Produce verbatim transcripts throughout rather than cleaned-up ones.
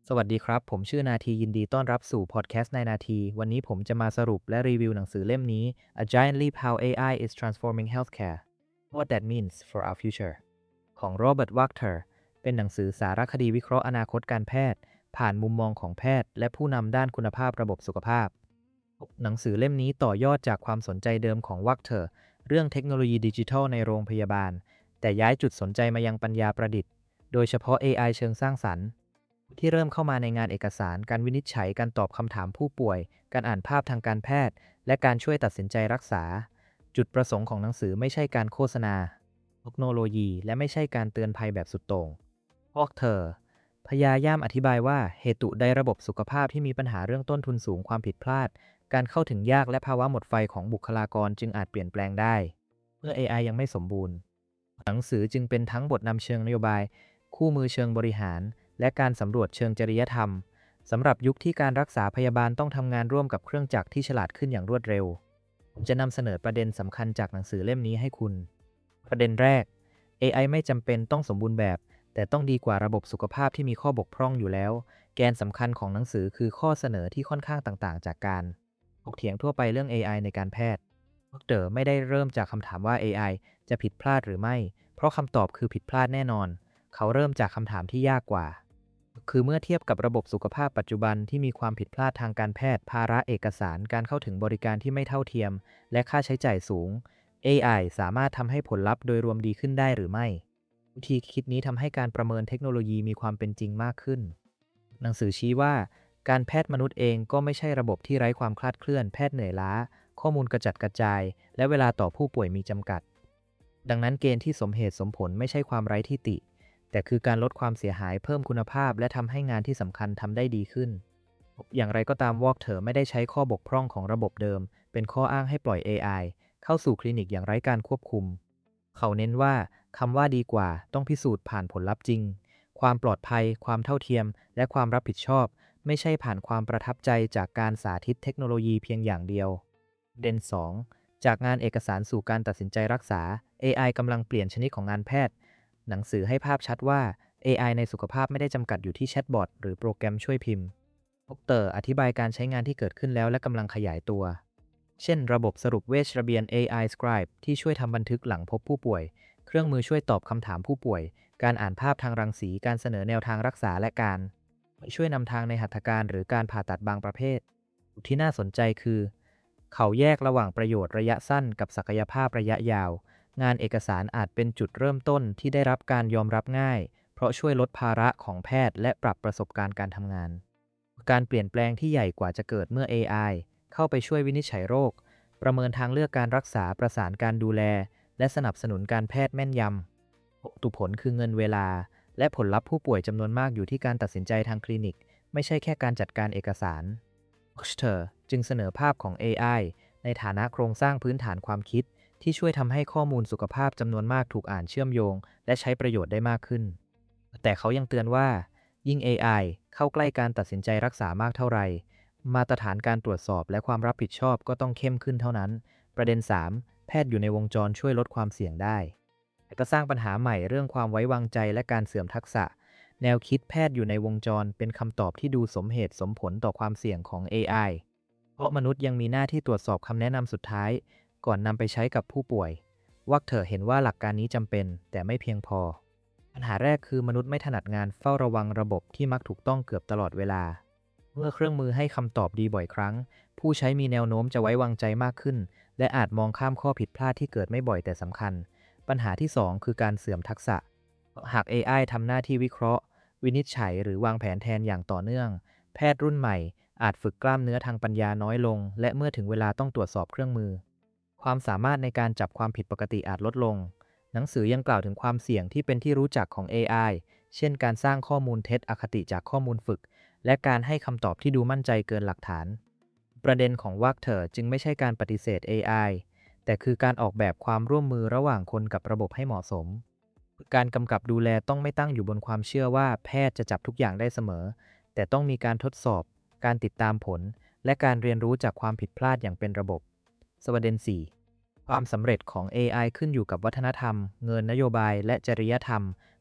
สวัสดีครับผมชื่อนาทียินดีต้อนรับสู่พอดแคสต์ในนาทีวันนี้ผมจะมาสรุปและรีวิวหนังสือเล่มนี้ A Giant Leap How เอ ไอ is Transforming Healthcare What That Means for Our Future ของ Robert Wachter เป็นหนังสือสารคดีวิเคราะห์อนาคตการแพทย์ผ่านมุมมองของแพทย์และผู้นำด้านคุณภาพระบบสุขภาพหนังสือเล่มนี้ต่อยอดจากความสนใจเดิมของ Wachter เรื่องเทคโนโลยีดิจิทัลในโรงพยาบาลแต่ย้ายจุดสนใจมายังปัญญาประดิษฐ์โดยเฉพาะ เอ ไอ เชิงสร้างสรรค์ที่เริ่มเข้ามาในงานเอกสารการวินิจฉัยการตอบคำถามผู้ป่วยการอ่านภาพทางการแพทย์และการช่วยตัดสินใจรักษาจุดประสงค์ของหนังสือไม่ใช่การโฆษณาเทคโนโลยีและไม่ใช่การเตือนภัยแบบสุดโต่งพวกเธอพยายามอธิบายว่าเหตุใดระบบสุขภาพที่มีปัญหาเรื่องต้นทุนสูงความผิดพลาดการเข้าถึงยากและภาวะหมดไฟของบุคลากรจึงอาจเปลี่ยนแปลงได้เมื่อ เอ ไอ ยังไม่สมบูรณ์หนังสือจึงเป็นทั้งบทนำเชิงนโยบายคู่มือเชิงบริหารและการสำรวจเชิงจริยธรรมสำหรับยุคที่การรักษาพยาบาลต้องทำงานร่วมกับเครื่องจักรที่ฉลาดขึ้นอย่างรวดเร็วผมจะนำเสนอประเด็นสำคัญจากหนังสือเล่มนี้ให้คุณประเด็นแรก เอ ไอ ไม่จำเป็นต้องสมบูรณ์แบบแต่ต้องดีกว่าระบบสุขภาพที่มีข้อบกพร่องอยู่แล้วแกนสำคัญของหนังสือคือข้อเสนอที่ค่อนข้างต่างๆจากการถกเถียงทั่วไปเรื่อง เอ ไอ ในการแพทย์ดรไม่ได้เริ่มจากคำถามว่า เอ ไอ จะผิดพลาดหรือไม่เพราะคำตอบคือผิดพลาดแน่นอนเขาเริ่มจากคำถามที่ยากกว่าคือเมื่อเทียบกับระบบสุขภาพปัจจุบันที่มีความผิดพลาดทางการแพทย์ภาระเอกสารการเข้าถึงบริการที่ไม่เท่าเทียมและค่าใช้จ่ายสูง เอ ไอ สามารถทำให้ผลลัพธ์โดยรวมดีขึ้นได้หรือไม่วิธีคิดนี้ทำให้การประเมินเทคโนโลยีมีความเป็นจริงมากขึ้นหนังสือชี้ว่าการแพทย์มนุษย์เองก็ไม่ใช่ระบบที่ไร้ความคลาดเคลื่อนแพทย์เหนื่อยล้าข้อมูลกระจัดกระจายและเวลาต่อผู้ป่วยมีจำกัดดังนั้นเกณฑ์ที่สมเหตุสมผลไม่ใช่ความไร้ที่ติแต่คือการลดความเสียหายเพิ่มคุณภาพและทำให้งานที่สำคัญทำได้ดีขึ้นอย่างไรก็ตามวอล์กเธอไม่ได้ใช้ข้อบกพร่องของระบบเดิมเป็นข้ออ้างให้ปล่อย เอ ไอ เข้าสู่คลินิกอย่างไร้การควบคุมเขาเน้นว่าคำว่าดีกว่าต้องพิสูจน์ผ่านผลลัพธ์จริงความปลอดภัยความเท่าเทียมและความรับผิดชอบไม่ใช่ผ่านความประทับใจจากการสาธิตเทคโนโลยีเพียงอย่างเดียวเด่นสองจากงานเอกสารสู่การตัดสินใจรักษา เอ ไอ กำลังเปลี่ยนชนิดของงานแพทย์หนังสือให้ภาพชัดว่า เอ ไอ ในสุขภาพไม่ได้จำกัดอยู่ที่แชทบอทหรือโปรแกรมช่วยพิมพ์ดรอธิบายการใช้งานที่เกิดขึ้นแล้วและกำลังขยายตัวเช่นระบบสรุปเวชระเบียน เอ ไอ Scribe ที่ช่วยทำบันทึกหลังพบผู้ป่วยเครื่องมือช่วยตอบคำถามผู้ป่วยการอ่านภาพทางรังสีการเสนอแนวทางรักษาและการช่วยนำทางในหัตถการหรือการผ่าตัดบางประเภทที่น่าสนใจคือเขาแยกระหว่างประโยชน์ระยะสั้นกับศักยภาพระยะยาวงานเอกสารอาจเป็นจุดเริ่มต้นที่ได้รับการยอมรับง่ายเพราะช่วยลดภาระของแพทย์และปรับประสบการณ์การทำงานการเปลี่ยนแปลงที่ใหญ่กว่าจะเกิดเมื่อ เอ ไอ เข้าไปช่วยวินิจฉัยโรคประเมินทางเลือกการรักษาประสานการดูแลและสนับสนุนการแพทย์แม่นยำตุผลคือเงินเวลาและผลลัพธ์ผู้ป่วยจำนวนมากอยู่ที่การตัดสินใจทางคลินิกไม่ใช่แค่การจัดการเอกสารเธอจึงเสนอภาพของ เอ ไอ ในฐานะโครงสร้างพื้นฐานความคิดที่ช่วยทำให้ข้อมูลสุขภาพจำนวนมากถูกอ่านเชื่อมโยงและใช้ประโยชน์ได้มากขึ้นแต่เขายังเตือนว่ายิ่ง เอ ไอ เข้าใกล้การตัดสินใจรักษามากเท่าไหร่มาตรฐานการตรวจสอบและความรับผิดชอบก็ต้องเข้มขึ้นเท่านั้นประเด็นสามแพทย์อยู่ในวงจรช่วยลดความเสี่ยงได้แต่ก็สร้างปัญหาใหม่เรื่องความไว้วางใจและการเสื่อมทักษะแนวคิดแพทย์อยู่ในวงจรเป็นคำตอบที่ดูสมเหตุสมผลต่อความเสี่ยงของ เอ ไอ เพราะมนุษย์ยังมีหน้าที่ตรวจสอบคำแนะนำสุดท้ายก่อนนำไปใช้กับผู้ป่วยวักเถอเห็นว่าหลักการนี้จำเป็นแต่ไม่เพียงพอปัญหาแรกคือมนุษย์ไม่ถนัดงานเฝ้าระวังระบบที่มักถูกต้องเกือบตลอดเวลาเมื่อเครื่องมือให้คำตอบดีบ่อยครั้งผู้ใช้มีแนวโน้มจะไว้วางใจมากขึ้นและอาจมองข้ามข้อผิดพลาดที่เกิดไม่บ่อยแต่สำคัญปัญหาที่สองคือการเสื่อมทักษะหาก เอ ไอ ทำหน้าที่วิเคราะห์วินิจฉัยหรือวางแผนแทนอย่างต่อเนื่องแพทย์รุ่นใหม่อาจฝึกกล้ามเนื้อทางปัญญาน้อยลงและเมื่อถึงเวลาต้องตรวจสอบเครื่องมือความสามารถในการจับความผิดปกติอาจลดลงหนังสือยังกล่าวถึงความเสี่ยงที่เป็นที่รู้จักของ เอ ไอ เช่นการสร้างข้อมูลเท็จอคติจากข้อมูลฝึกและการให้คำตอบที่ดูมั่นใจเกินหลักฐานประเด็นของวักเถอจึงไม่ใช่การปฏิเสธ เอ ไอ แต่คือการออกแบบความร่วมมือระหว่างคนกับระบบให้เหมาะสมการกำกับดูแลต้องไม่ตั้งอยู่บนความเชื่อว่าแพทย์จะจับทุกอย่างได้เสมอแต่ต้องมีการทดสอบการติดตามผลและการเรียนรู้จากความผิดพลาดอย่างเป็นระบบสวเดนสี่ความสำเร็จของ เอ ไอ ขึ้นอยู่กับวัฒนธรรมเงินนโยบายและจริยธรรมไ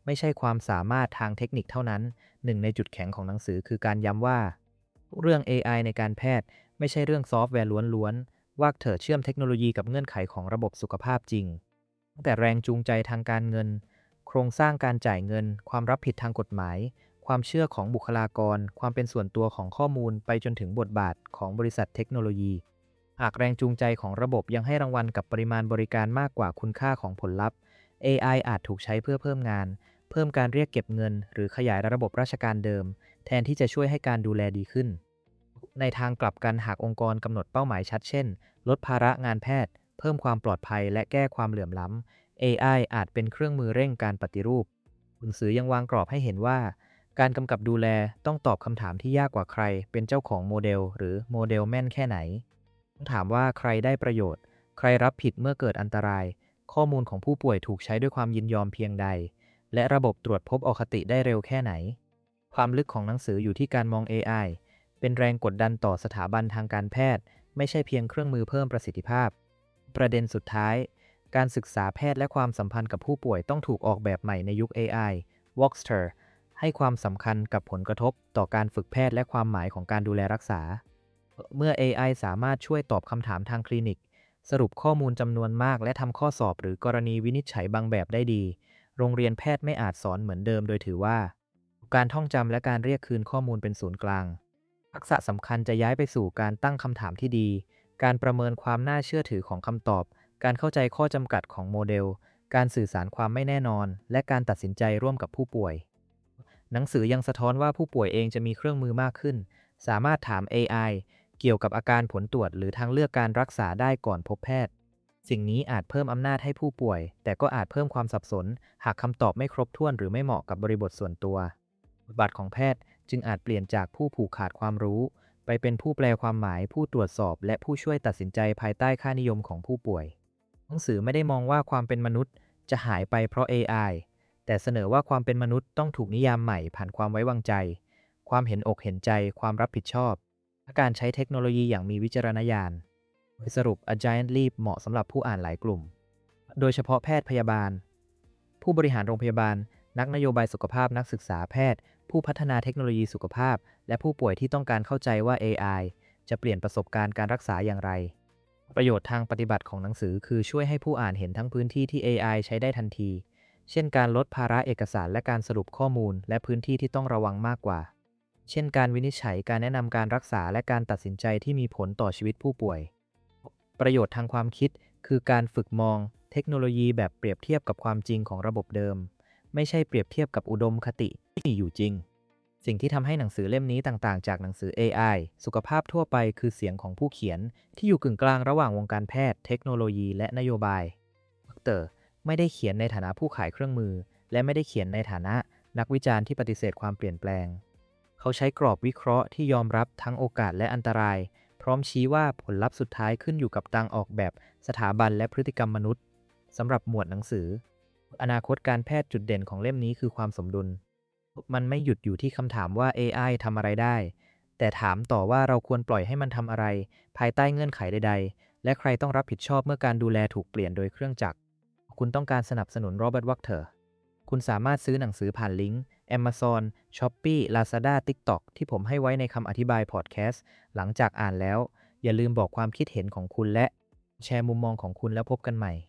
ไม่ใช่ความสามารถทางเทคนิคเท่านั้นหนึ่งในจุดแข็งของหนังสือคือการย้ำว่าเรื่อง เอ ไอ ในการแพทย์ไม่ใช่เรื่องซอฟต์แวร์ล้วนๆว่าเธอเชื่อมเทคโนโลยีกับเงื่อนไขของระบบสุขภาพจริงตั้งแต่แรงจูงใจทางการเงินโครงสร้างการจ่ายเงินความรับผิดทางกฎหมายความเชื่อของบุคลากรความเป็นส่วนตัวของข้อมูลไปจนถึงบทบาทของบริษัทเทคโนโลยีหากแรงจูงใจของระบบยังให้รางวัลกับปริมาณบริการมากกว่าคุณค่าของผลลัพธ์ เอ ไอ อาจถูกใช้เพื่อเพิ่มงานเพิ่มการเรียกเก็บเงินหรือขยายระบบราชการเดิมแทนที่จะช่วยให้การดูแลดีขึ้นในทางกลับกันหากองค์กรกำหนดเป้าหมายชัดเช่นลดภาระงานแพทย์เพิ่มความปลอดภัยและแก้ความเหลื่อมล้ำ เอ ไอ อาจเป็นเครื่องมือเร่งการปฏิรูปหนังสือยังวางกรอบให้เห็นว่าการกำกับดูแลต้องตอบคำถามที่ยากกว่าใครเป็นเจ้าของโมเดลหรือโมเดลแม่นแค่ไหนต้องถามว่าใครได้ประโยชน์ใครรับผิดเมื่อเกิดอันตรายข้อมูลของผู้ป่วยถูกใช้ด้วยความยินยอมเพียงใดและระบบตรวจพบอคติได้เร็วแค่ไหนความลึกของหนังสืออยู่ที่การมอง เอ ไอ เป็นแรงกดดันต่อสถาบันทางการแพทย์ไม่ใช่เพียงเครื่องมือเพิ่มประสิทธิภาพประเด็นสุดท้ายการศึกษาแพทย์และความสัมพันธ์กับผู้ป่วยต้องถูกออกแบบใหม่ในยุค เอ ไอ Voxter ให้ความสำคัญกับผลกระทบต่อการฝึกแพทย์และความหมายของการดูแลรักษาเมื่อ เอ ไอ สามารถช่วยตอบคำถามทางคลินิกสรุปข้อมูลจำนวนมากและทำข้อสอบหรือกรณีวินิจฉัยบางแบบได้ดีโรงเรียนแพทย์ไม่อาจสอนเหมือนเดิมโดยถือว่าการท่องจำและการเรียกคืนข้อมูลเป็นศูนย์กลางทักษะสำคัญจะย้ายไปสู่การตั้งคำถามที่ดีการประเมินความน่าเชื่อถือของคำตอบการเข้าใจข้อจำกัดของโมเดลการสื่อสารความไม่แน่นอนและการตัดสินใจร่วมกับผู้ป่วยหนังสือยังสะท้อนว่าผู้ป่วยเองจะมีเครื่องมือมากขึ้นสามารถถาม เอ ไอ เกี่ยวกับอาการผลตรวจหรือทางเลือกการรักษาได้ก่อนพบแพทย์สิ่งนี้อาจเพิ่มอำนาจให้ผู้ป่วยแต่ก็อาจเพิ่มความสับสนหากคำตอบไม่ครบถ้วนหรือไม่เหมาะกับบริบทส่วนตัวบทบาทของแพทย์จึงอาจเปลี่ยนจากผู้ผูกขาดความรู้ไปเป็นผู้แปลความหมายผู้ตรวจสอบและผู้ช่วยตัดสินใจภายใต้ค่านิยมของผู้ป่วยหนังสือไม่ได้มองว่าความเป็นมนุษย์จะหายไปเพราะ เอ ไอ แต่เสนอว่าความเป็นมนุษย์ต้องถูกนิยามใหม่ผ่านความไว้วางใจความเห็นอกเห็นใจความรับผิดชอบและการใช้เทคโนโลยีอย่างมีวิจารณญาณโดยสรุป A Giant Leap เหมาะสำหรับผู้อ่านหลายกลุ่มโดยเฉพาะแพทย์พยาบาลผู้บริหารโรงพยาบาลนักนโยบายสุขภาพนักศึกษาแพทย์ผู้พัฒนาเทคโนโลยีสุขภาพและผู้ป่วยที่ต้องการเข้าใจว่า เอ ไอ จะเปลี่ยนประสบการณ์การรักษาอย่างไรประโยชน์ทางปฏิบัติของหนังสือคือช่วยให้ผู้อ่านเห็นทั้งพื้นที่ที่ เอ ไอ ใช้ได้ทันทีเช่นการลดภาระเอกสารและการสรุปข้อมูลและพื้นที่ที่ต้องระวังมากกว่าเช่นการวินิจฉัยการแนะนำการรักษาและการตัดสินใจที่มีผลต่อชีวิตผู้ป่วยประโยชน์ทางความคิดคือการฝึกมองเทคโนโลยีแบบเปรียบเทียบกับความจริงของระบบเดิมไม่ใช่เปรียบเทียบกับอุดมคติที่มีอยู่จริงสิ่งที่ทำให้หนังสือเล่มนี้ต่างๆจากหนังสือ เอ ไอ สุขภาพทั่วไปคือเสียงของผู้เขียนที่อยู่กึ่งกลางระหว่างวงการแพทย์เทคโนโลยีและนโยบายดร.ไม่ได้เขียนในฐานะผู้ขายเครื่องมือและไม่ได้เขียนในฐานะนักวิจารณ์ที่ปฏิเสธความเปลี่ยนแปลงเขาใช้กรอบวิเคราะห์ที่ยอมรับทั้งโอกาสและอันตรายพร้อมชี้ว่าผลลัพธ์สุดท้ายขึ้นอยู่กับการออกแบบสถาบันและพฤติกรรมมนุษย์สำหรับหมวดหนังสืออนาคตการแพทย์จุดเด่นของเล่มนี้คือความสมดุลมันไม่หยุดอยู่ที่คำถามว่า เอ ไอ ทำอะไรได้แต่ถามต่อว่าเราควรปล่อยให้มันทำอะไรภายใต้เงื่อนไขใดๆและใครต้องรับผิดชอบเมื่อการดูแลถูกเปลี่ยนโดยเครื่องจักรคุณต้องการสนับสนุนโรเบิร์ต วัคเทอร์คุณสามารถซื้อหนังสือผ่านลิงก์ Amazon, Shopee, Lazada, TikTok ที่ผมให้ไว้ในคำอธิบายพอดแคสต์หลังจากอ่านแล้วอย่าลืมบอกความคิดเห็นของคุณและแชร์มุมมองของคุณแล้วพบกันใหม่